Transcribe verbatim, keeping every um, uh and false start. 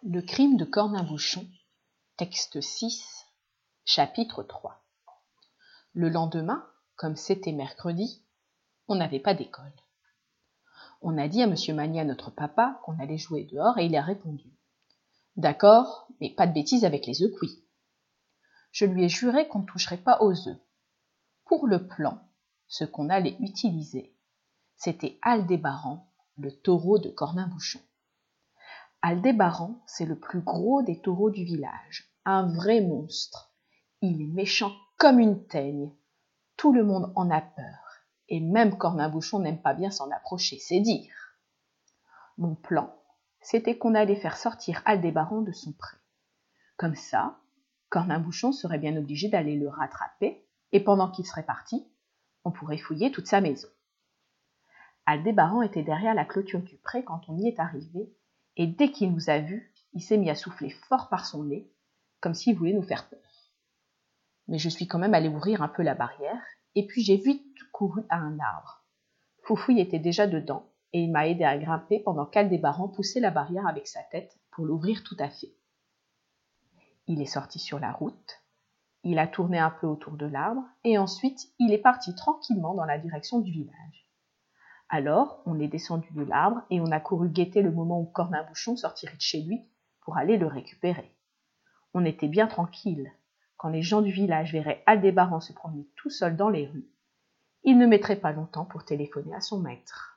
Le crime de Cornabouchon, texte six, chapitre trois. Le lendemain, comme c'était mercredi, on n'avait pas d'école. On a dit à monsieur Magnier, notre papa, qu'on allait jouer dehors et il a répondu « D'accord, mais pas de bêtises avec les œufs cuits ». Je lui ai juré qu'on ne toucherait pas aux œufs. Pour le plan, ce qu'on allait utiliser, c'était Aldébaran, le taureau de Cornabouchon. Aldébaran, c'est le plus gros des taureaux du village, un vrai monstre. Il est méchant comme une teigne. Tout le monde en a peur, et même Cornabouchon n'aime pas bien s'en approcher, c'est dire. Mon plan, c'était qu'on allait faire sortir Aldébaran de son pré. Comme ça, Cornabouchon serait bien obligé d'aller le rattraper, et pendant qu'il serait parti, on pourrait fouiller toute sa maison. Aldébaran était derrière la clôture du pré quand on y est arrivé, et dès qu'il nous a vus, il s'est mis à souffler fort par son nez, comme s'il voulait nous faire peur. Mais je suis quand même allée ouvrir un peu la barrière, et puis j'ai vite couru à un arbre. Foufouille était déjà dedans, et il m'a aidé à grimper pendant qu'Aldébaran poussait la barrière avec sa tête pour l'ouvrir tout à fait. Il est sorti sur la route, il a tourné un peu autour de l'arbre, et ensuite il est parti tranquillement dans la direction du village. Alors, on est descendu de l'arbre et on a couru guetter le moment où Cornabouchon sortirait de chez lui pour aller le récupérer. On était bien tranquille. Quand les gens du village verraient Aldébaran se promener tout seul dans les rues, ils ne mettraient pas longtemps pour téléphoner à son maître.